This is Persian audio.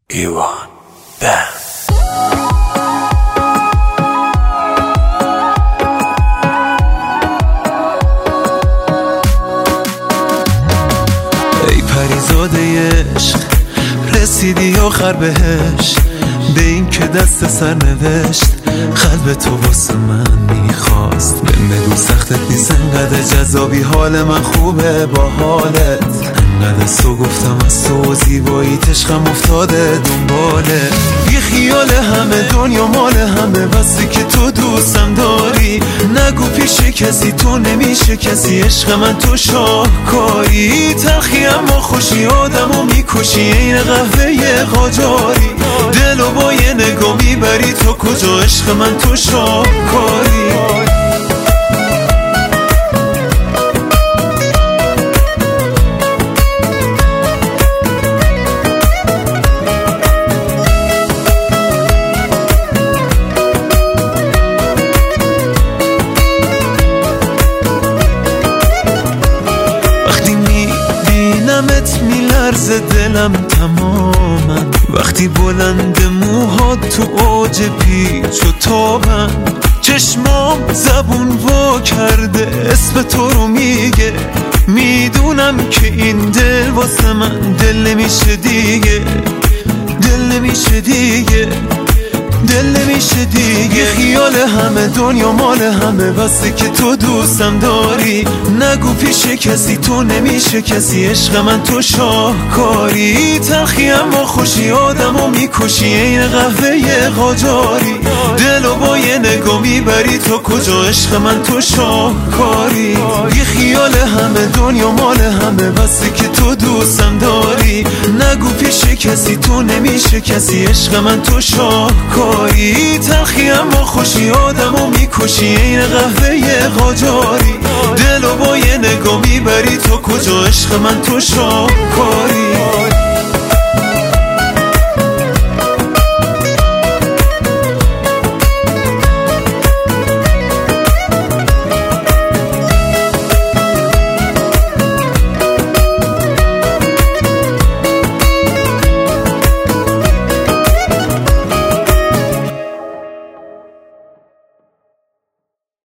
ایوان بند. ای پریزاده عشق رسیدی آخر بهش، به این که دست سر نوشت قلب تو واسه من میخواست. بگو سختت نیست انقدر جذابی، حال من خوبه با حالت انقدر سو گفتم از تو زیبایی عشقم افتاده دنباله. بی خیال همه دنیا مال همه، بسی که تو دوستم داری نگو پیش کسی تو نمیشه کسی. عشق من تو شاهکاری، تلخی اما خوشی آدمو میکشی این قهوه قاجاری. دلو با یه نگاه میبری تو کجا، عشق من تو شاهکاری. وقتی میبینمت میلرزه دلم تماما، وقتی بلند موهات تو اوج پیچ و تابم، چشمام زبون وا کرده اسم تو رو میگه. میدونم که این دل واسه من دل نمیشه دیگه، دل نمیشه دیگه، دل نمیشه دیگه. خیال همه دنیا مال همه، بسه که تو دوستم داری نگو پیش کسی تو نمیشه کسی. عشق من تو شاهکاری، تلخی اما خوشی آدمو میکشی این قهوه قاجاری. دلو با یه نگاه میبری تو کجا، عشق من تو شاهکاری. یه خیال همه دنیا مال همه، بسه که تو دوستم داری نگو پیش کسی تو نمیشه کسی. عشق من تو شاهکاری، تلخی اما خوشی آدمو میکشی این قهوه قاجاری. دلو با یه نگاه میبری تو کجا، عشق من تو شاهکاری.